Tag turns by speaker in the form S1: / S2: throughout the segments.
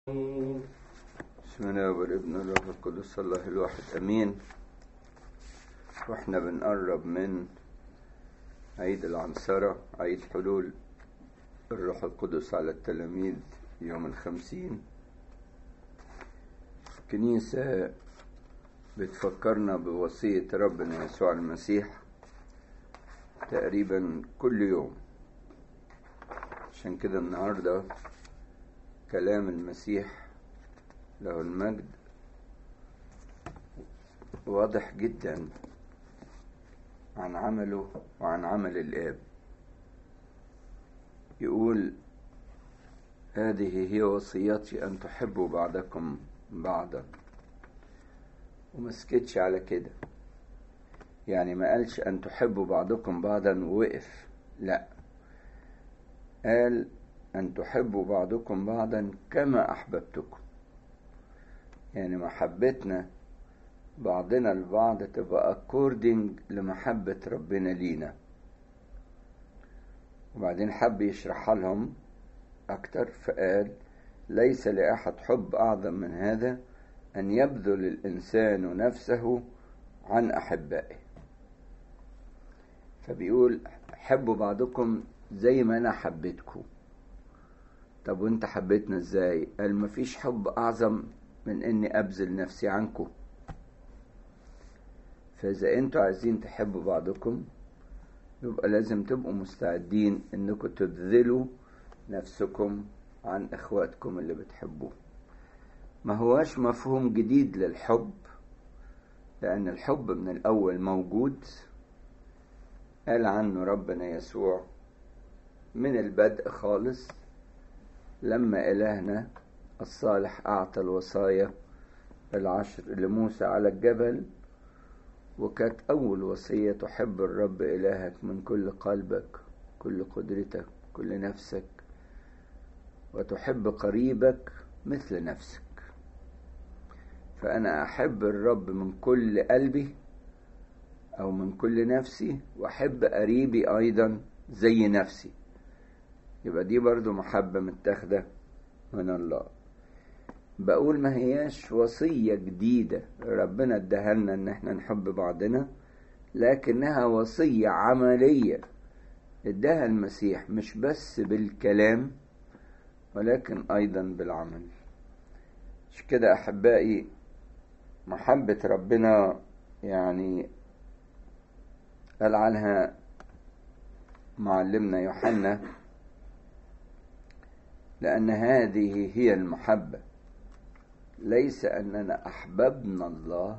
S1: بسم الله والابن والروح القدس الله الواحد امين. واحنا بنقرب من عيد العنصرة، عيد حلول الروح القدس على التلاميذ يوم 50. الكنيسة بتفكرنا بوصية ربنا يسوع المسيح تقريبا كل يوم. عشان كده النهاردة كلام المسيح له المجد واضح جدا عن عمله وعن عمل الآب. يقول: هذه هي وصيتي أن تحبوا بعضكم بعضا. ومسكتش على كده، يعني ما قالش أن تحبوا بعضكم بعضا ووقف، لا، قال أن تحبوا بعضكم بعضا كما أحببتكم. يعني محبتنا بعضنا البعض تبقى according لمحبة ربنا لينا. وبعدين حب يشرحها لهم أكتر فقال: ليس لأحد حب أعظم من هذا أن يبذل الإنسان نفسه عن أحبائه. فبيقول: حبوا بعضكم زي ما أنا حبيتكم. طب وانت حبيتنا ازاي؟ قال: مفيش حب أعظم من أني أبذل نفسي عنكم. فإذا أنتوا عايزين تحبوا بعضكم يبقى لازم تبقوا مستعدين أنكم تبذلوا نفسكم عن إخواتكم اللي بتحبوه. ما هواش مفهوم جديد للحب، لأن الحب من الأول موجود. قال عنه ربنا يسوع من البدء خالص لما إلهنا الصالح أعطى الوصايا 10 لموسى على الجبل، وكانت أول وصية: تحب الرب إلهك من كل قلبك، كل قدرتك، كل نفسك، وتحب قريبك مثل نفسك. فأنا أحب الرب من كل قلبي أو من كل نفسي، وأحب قريبي أيضا زي نفسي. يبقى دي برضو محبة متاخدة من الله. بقول ما هياش وصية جديدة ربنا اداها لنا ان احنا نحب بعضنا، لكنها وصية عملية اداها المسيح، مش بس بالكلام ولكن ايضا بالعمل. مش كده احبائي؟ محبة ربنا يعني قال عنها معلمنا يوحنا: لأن هذه هي المحبة، ليس أننا أحببنا الله،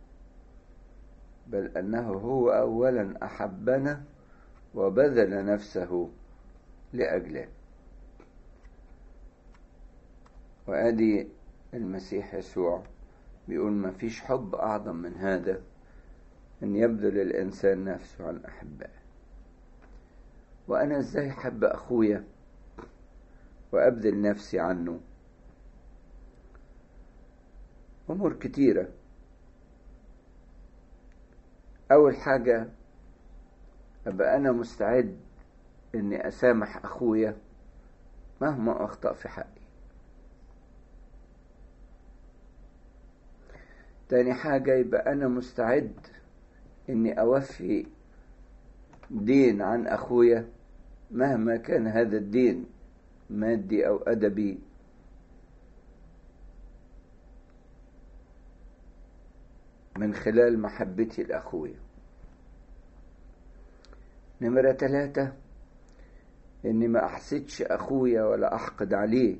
S1: بل أنه هو أولا أحبنا وبذل نفسه لأجله. وأدي المسيح يسوع بيقول: ما فيش حب أعظم من هذا أن يبذل الإنسان نفسه عن أحبائه. وأنا إزاي أحب أخويا وأبذل نفسي عنه؟ أمور كتيرة. أول حاجة أبقى أنا مستعد أني أسامح أخويا مهما أخطأ في حقي. تاني حاجة يبقى أنا مستعد أني أوفي دين عن أخويا مهما كان هذا الدين مادي أو أدبي. من خلال محبتي لأخويا. نمرة 3: إني ما أحسدش أخويا ولا أحقد عليه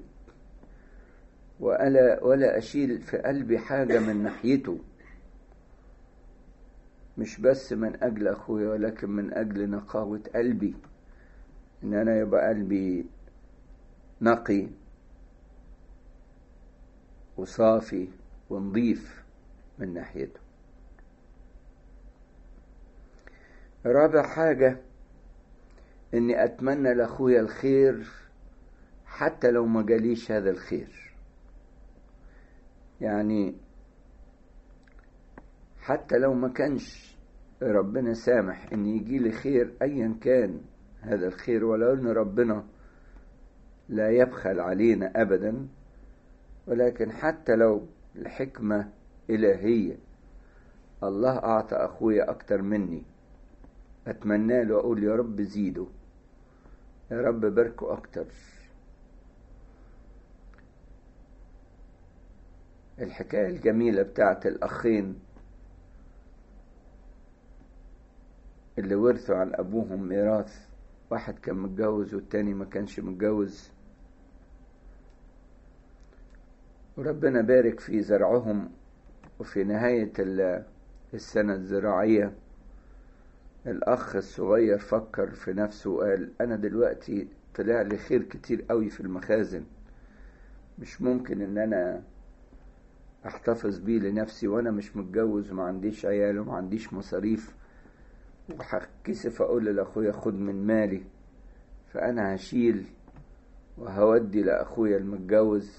S1: ولا أشيل في قلبي حاجة من ناحيته، مش بس من أجل أخويا ولكن من أجل نقاوة قلبي، إن أنا يبقى قلبي نقي وصافي ونضيف من ناحيته. رابع حاجة: اني اتمنى لاخويا الخير حتى لو ما جاليش هذا الخير. يعني حتى لو ما كانش ربنا سامح ان يجي لي خير ايا كان هذا الخير، ولو ان ربنا لا يبخل علينا ابدا، ولكن حتى لو الحكمة إلهية، الله أعطى أخويا أكتر مني، أتمنى له أقول يا رب زيده، يا رب باركه أكتر. الحكاية الجميلة بتاعت الأخين اللي ورثوا عن أبوهم ميراث، واحد كان متجوز والتاني ما كانش متجوز، وربنا بارك في زرعهم، وفي نهاية السنة الزراعية الأخ الصغير فكر في نفسه وقال أنا دلوقتي طلع لي خير كتير قوي في المخازن، مش ممكن إن أنا أحتفظ بيه لنفسي وأنا مش متجوز وما عنديش عيال وما عنديش مصاريف، وهكسف أقول لأخويا خد من مالي، فأنا هشيل وهودي لأخويا المتجوز،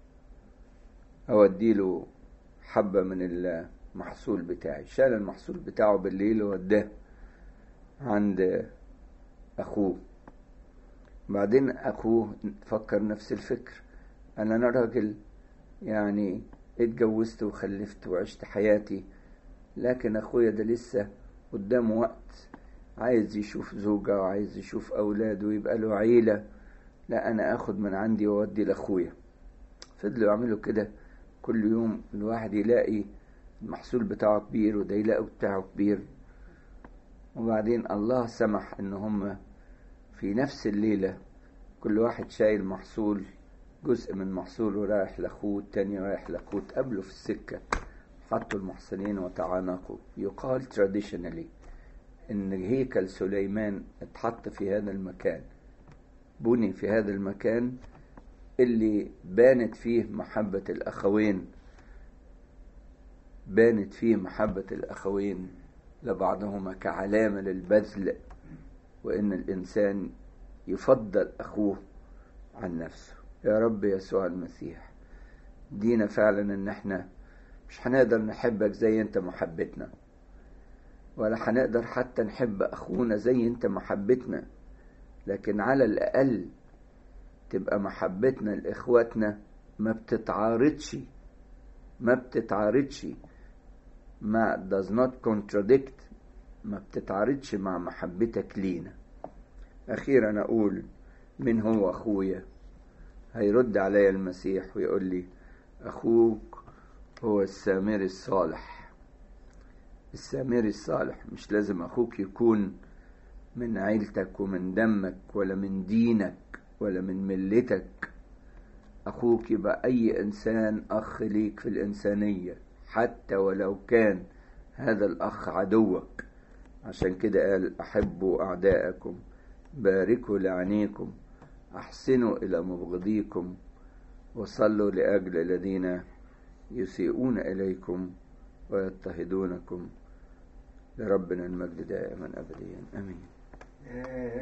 S1: هودي له حبة من المحصول بتاعي. شال المحصول بتاعه بالليل ووداه عند أخوه. بعدين أخوه فكر نفس الفكر، أنا راجل يعني اتجوزت وخلفت وعشت حياتي، لكن أخويا ده لسه قدامه وقت، عايز يشوف زوجة وعايز يشوف أولاد ويبقى له عيلة، لا أنا أخد من عندي وأودي لأخويا. فضلوا يعملوا كده كل يوم، الواحد يلاقي المحصول بتاعه كبير وده يلاقي بتاعه كبير. وبعدين الله سمح إن هم في نفس الليلة كل واحد شايل محصول، جزء من محصوله رايح لأخوه، التاني رايح لأخوه، تقابلوا في السكة، حطوا المحصنين وتعانقوا. يقال traditionally إن هيكل سليمان اتحط في هذا المكان، بني في هذا المكان اللي بانت فيه محبة الأخوين، بانت فيه محبة الأخوين لبعضهما كعلامة للبذل، وإن الإنسان يفضل أخوه عن نفسه. يا رب يسوع المسيح دينا فعلا إن احنا مش هنقدر نحبك زي انت محبتنا، ولا هنقدر حتى نحب أخونا زي انت محبتنا، لكن على الأقل تبقى محبتنا لإخواتنا ما بتتعارضش، ما does not contradict، ما بتتعارضش مع محبتك لينا. أخيرا أقول من هو أخويا؟ هيرد علي المسيح ويقول لي أخوك هو السامري الصالح. السامري الصالح مش لازم أخوك يكون من عيلتك ومن دمك ولا من دينك ولا من ملتك، أخوك يبقى أي إنسان أخ ليك في الإنسانية، حتى ولو كان هذا الأخ عدوك. عشان كده قال أحبوا أعداءكم، باركوا لعنيكم، أحسنوا إلى مبغضيكم، وصلوا لأجل الذين يسيئون إليكم ويضطهدونكم. لربنا المجد دائما أبديا آمين.